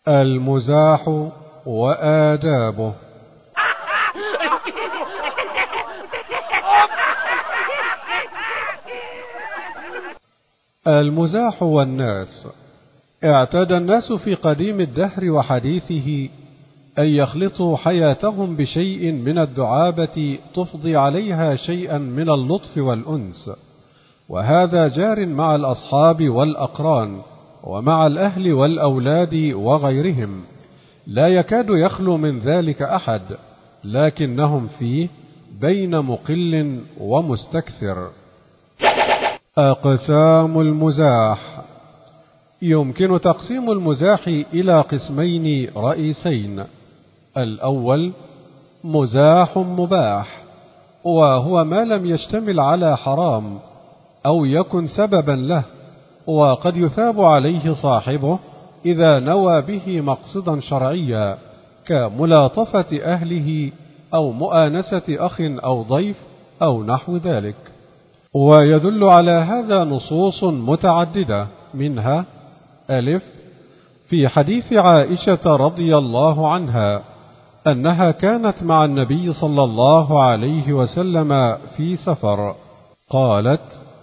المزاح وآدابه. المزاح والناس. اعتاد الناس في قديم الدهر وحديثه أن يخلطوا حياتهم بشيء من الدعابة تفضي عليها شيئا من اللطف والأنس، وهذا جار مع الأصحاب والأقران ومع الأهل والأولاد وغيرهم، لا يكاد يخلو من ذلك أحد، لكنهم فيه بين مقل ومستكثر. أقسام المزاح. يمكن تقسيم المزاح إلى قسمين رئيسين. الأول مزاح مباح، وهو ما لم يشتمل على حرام أو يكن سببا له، وقد يثاب عليه صاحبه إذا نوى به مقصدا شرعيا كملاطفة أهله أو مؤانسة أخ أو ضيف أو نحو ذلك. ويدل على هذا نصوص متعددة، منها: ألف، في حديث عائشة رضي الله عنها أنها كانت مع النبي صلى الله عليه وسلم في سفر، قالت: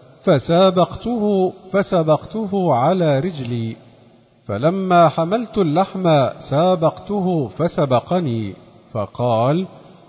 فسبقته على رجلي، فلما حملت اللحم سابقته فسبقني، فقال: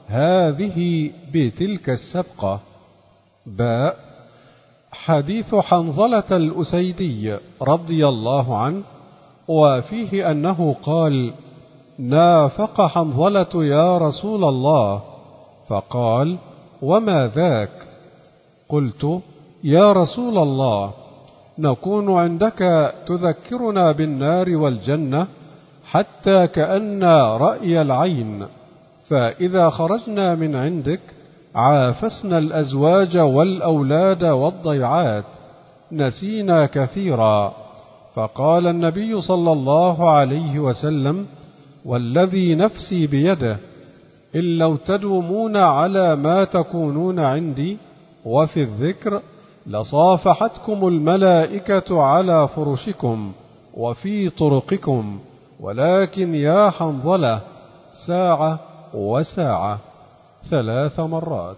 هذه بتلك السبقة. باء، حديث حنظلة الأسيدي رضي الله عنه، وفيه أنه قال: نافق حنظلة يا رسول الله، فقال: وما ذاك؟ قلت: يا رسول الله، نكون عندك تذكرنا بالنار والجنة حتى كأن رأي العين، فإذا خرجنا من عندك عافسنا الأزواج والأولاد والضيعات، نسينا كثيرا. فقال النبي صلى الله عليه وسلم: والذي نفسي بيده، إن لو تدومون على ما تكونون عندي وفي الذكر لصافحتكم الملائكة على فرشكم وفي طرقكم، ولكن يا حنظلة ساعة وساعة 3 مرات.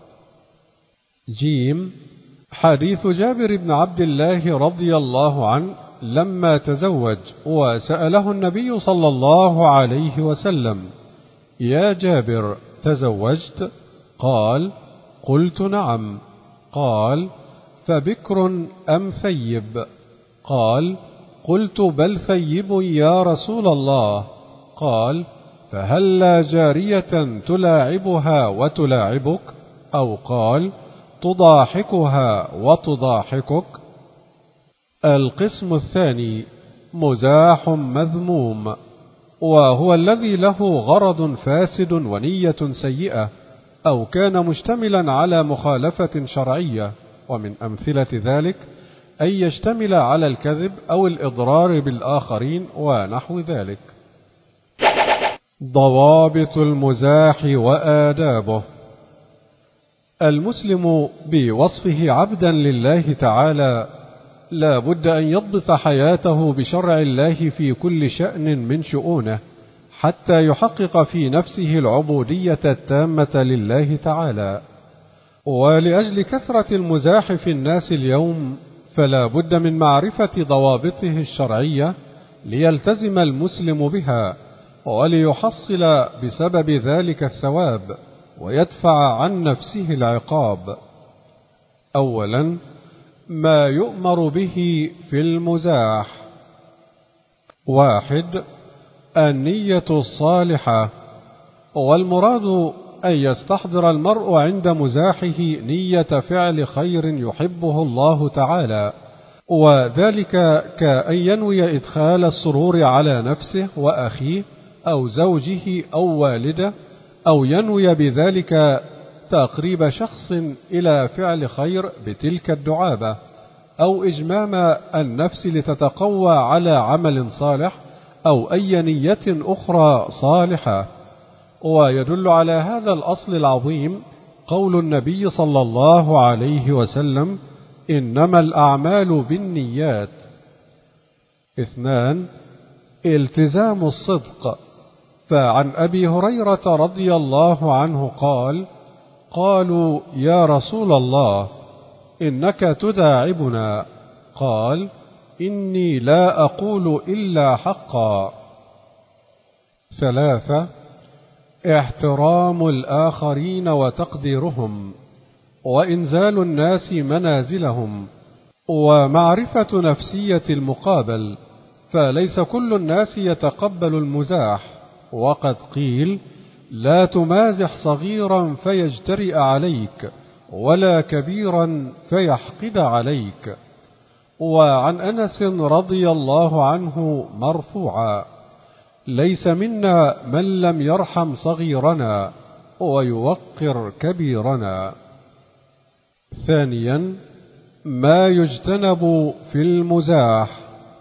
جيم، حديث جابر بن عبد الله رضي الله عنه لما تزوج وسأله النبي صلى الله عليه وسلم: يا جابر، تزوجت؟ قال: قلت: نعم. قال: فبكر أم ثيب؟ قال: قلت: بل ثيب يا رسول الله. قال: فهلا جارية تلاعبها وتلاعبك؟ أو قال: تضاحكها وتضاحكك؟ القسم الثاني مزاح مذموم، وهو الذي له غرض فاسد ونية سيئة، أو كان مشتملا على مخالفة شرعية، ومن أمثلة ذلك أن يشتمل على الكذب أو الإضرار بالآخرين ونحو ذلك. ضوابط المزاح وآدابه. المسلم بوصفه عبدا لله تعالى لا بد أن يضبط حياته بشرع الله في كل شأن من شؤونه، حتى يحقق في نفسه العبودية التامة لله تعالى. ولأجل كثرة المزاح في الناس اليوم فلا بد من معرفة ضوابطه الشرعية ليلتزم المسلم بها، وليحصل بسبب ذلك الثواب ويدفع عن نفسه العقاب. أولا، ما يؤمر به في المزاح. 1. النية الصالحة، والمراد أن يستحضر المرء عند مزاحه نية فعل خير يحبه الله تعالى، وذلك كأن ينوي إدخال السرور على نفسه وأخيه أو زوجه أو والده، أو ينوي بذلك تقريب شخص إلى فعل خير بتلك الدعابة، أو إجمام النفس لتتقوى على عمل صالح، أو أي نية أخرى صالحة. ويدل على هذا الأصل العظيم قول النبي صلى الله عليه وسلم: إنما الأعمال بالنيات. 2. التزام الصدق. فعن أبي هريرة رضي الله عنه قال: قالوا يا رسول الله إنك تداعبنا، قال: إني لا أقول إلا حقا. 3. احترام الآخرين وتقديرهم، وإنزال الناس منازلهم، ومعرفة نفسية المقابل، فليس كل الناس يتقبل المزاح، وقد قيل: لا تمازح صغيرا فيجترئ عليك، ولا كبيرا فيحقد عليك. وعن أنس رضي الله عنه مرفوعا: ليس منا من لم يرحم صغيرنا ويوقر كبيرنا. 2. ما يجتنب في المزاح: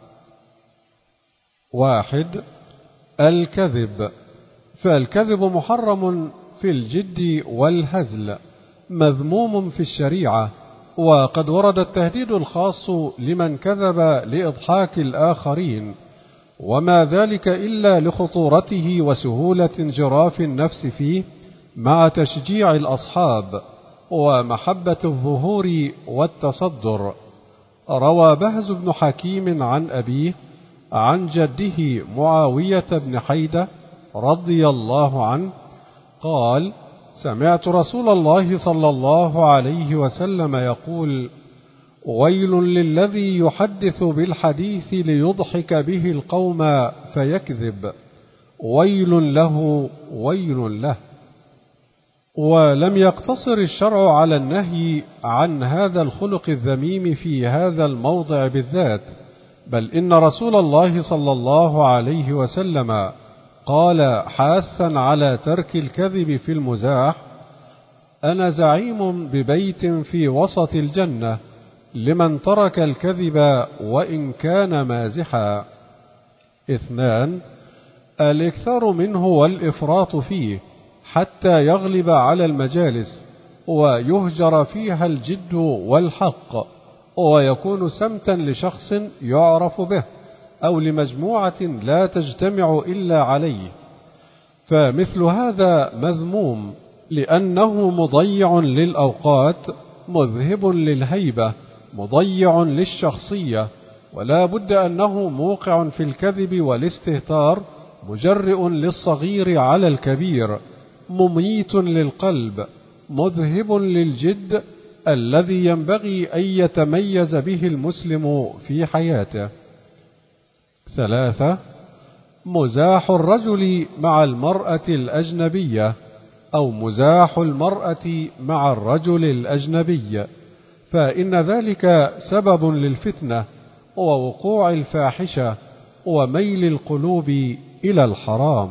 1. الكذب، فالكذب محرم في الجد والهزل، مذموم في الشريعة، وقد ورد التهديد الخاص لمن كذب لإضحاك الآخرين، وما ذلك إلا لخطورته وسهولة انجراف النفس فيه، مع تشجيع الأصحاب ومحبة الظهور والتصدر. روى بهز بن حكيم عن أبيه عن جده معاوية بن حيدة رضي الله عنه قال: سمعت رسول الله صلى الله عليه وسلم يقول: ويل للذي يحدث بالحديث ليضحك به القوم فيكذب، ويل له ويل له. ولم يقتصر الشرع على النهي عن هذا الخلق الذميم في هذا الموضع بالذات، بل إن رسول الله صلى الله عليه وسلم قال حاثا على ترك الكذب في المزاح: أنا زعيم ببيت في وسط الجنة لمن ترك الكذب وإن كان مازحا. 2. الإكثار منه والإفراط فيه حتى يغلب على المجالس ويهجر فيها الجد والحق، ويكون سمتا لشخص يعرف به أو لمجموعة لا تجتمع إلا عليه، فمثل هذا مذموم، لأنه مضيع للأوقات، مذهب للهيبة، مضيع للشخصية، ولا بد أنه موقع في الكذب والاستهتار، مجرئ للصغير على الكبير، مميت للقلب، مذهب للجد الذي ينبغي أن يتميز به المسلم في حياته. 3. مزاح الرجل مع المرأة الأجنبية، أو مزاح المرأة مع الرجل الأجنبي، فإن ذلك سبب للفتنة ووقوع الفاحشة وميل القلوب إلى الحرام.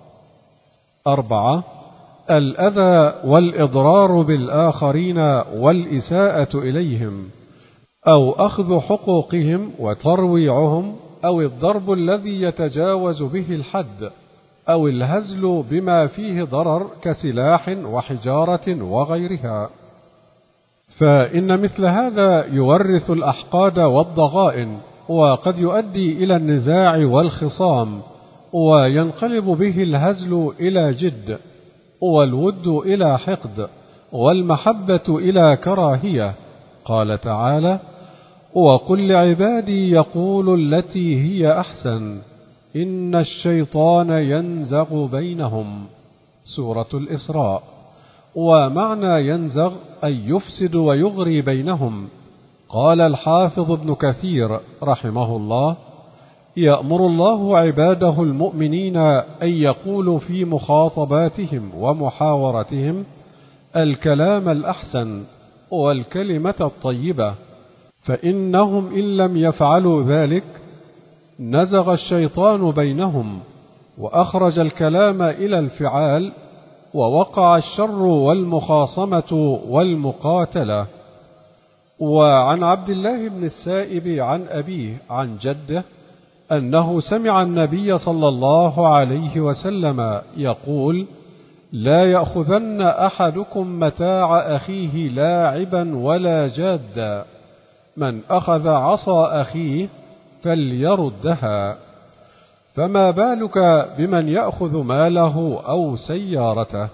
4. الأذى والإضرار بالآخرين والإساءة إليهم، أو أخذ حقوقهم وترويعهم، أو الضرب الذي يتجاوز به الحد، أو الهزل بما فيه ضرر كسلاح وحجارة وغيرها، فإن مثل هذا يورث الأحقاد والضغائن، وقد يؤدي إلى النزاع والخصام، وينقلب به الهزل إلى جد، والود إلى حقد، والمحبة إلى كراهية. قال تعالى: وقل لعبادي يقولوا التي هي أحسن إن الشيطان ينزغ بينهم. سورة الإسراء. ومعنى ينزغ أي يفسد ويغري بينهم. قال الحافظ ابن كثير رحمه الله: يأمر الله عباده المؤمنين أن يقولوا في مخاطباتهم ومحاورتهم الكلام الأحسن والكلمة الطيبة، فإنهم إن لم يفعلوا ذلك نزغ الشيطان بينهم وأخرج الكلام إلى الفعال، ووقع الشر والمخاصمة والمقاتلة. وعن عبد الله بن السائب عن أبيه عن جده أنه سمع النبي صلى الله عليه وسلم يقول: لا يأخذن أحدكم متاع أخيه لاعبا ولا جادا، من أخذ عصا أخيه فليردها. فما بالك بمن يأخذ ماله أو سيارته.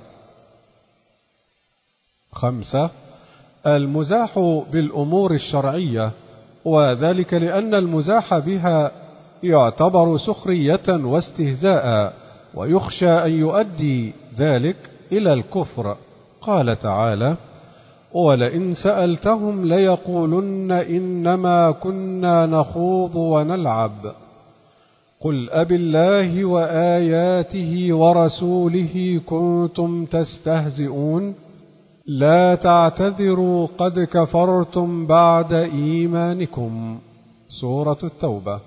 5. المزاح بالأمور الشرعية، وذلك لأن المزاح بها يعتبر سخرية واستهزاء، ويخشى أن يؤدي ذلك إلى الكفر. قال تعالى: ولئن سألتهم ليقولن إنما كنا نخوض ونلعب قل أبالله وآياته ورسوله كنتم تستهزئون لا تعتذروا قد كفرتم بعد إيمانكم. سورة التوبة.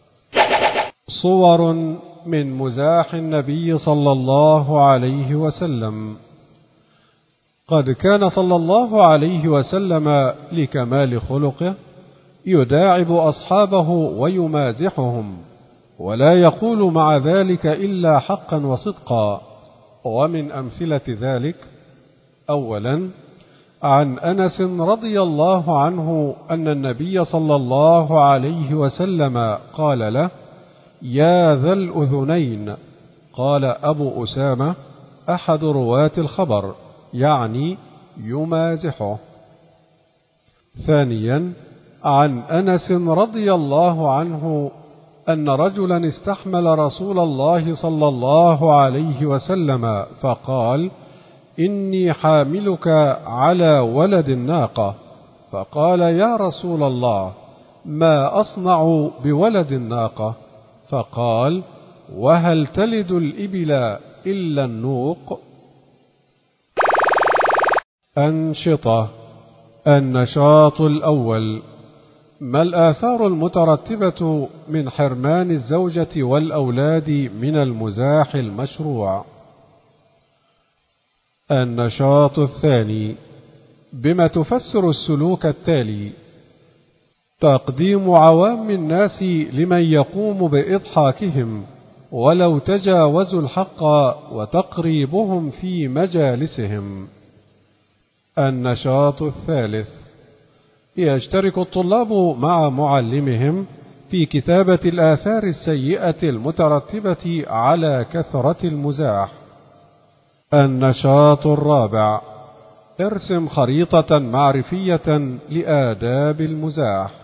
صور من مزاح النبي صلى الله عليه وسلم. قد كان صلى الله عليه وسلم لكمال خلقه يداعب أصحابه ويمازحهم، ولا يقول مع ذلك إلا حقا وصدقا. ومن أمثلة ذلك: أولا، عن أنس رضي الله عنه أن النبي صلى الله عليه وسلم قال له: يا ذا الأذنين. قال أبو أسامة أحد رواة الخبر، يعني يمازحه. ثانيا، عن أنس رضي الله عنه أن رجلا استحمل رسول الله صلى الله عليه وسلم فقال: إني حاملك على ولد الناقة. فقال: يا رسول الله، ما أصنع بولد الناقة؟ فقال: وهل تلد الإبل إلا النوق؟ أنشطة. النشاط الأول: ما الآثار المترتبة من حرمان الزوجة والأولاد من المزاح المشروع؟ النشاط الثاني: بما تفسر السلوك التالي: تقديم عوام الناس لمن يقوم بإضحاكهم ولو تجاوزوا الحق وتقريبهم في مجالسهم. النشاط الثالث: يشترك الطلاب مع معلمهم في كتابة الآثار السيئة المترتبة على كثرة المزاح. النشاط الرابع: ارسم خريطة معرفية لآداب المزاح.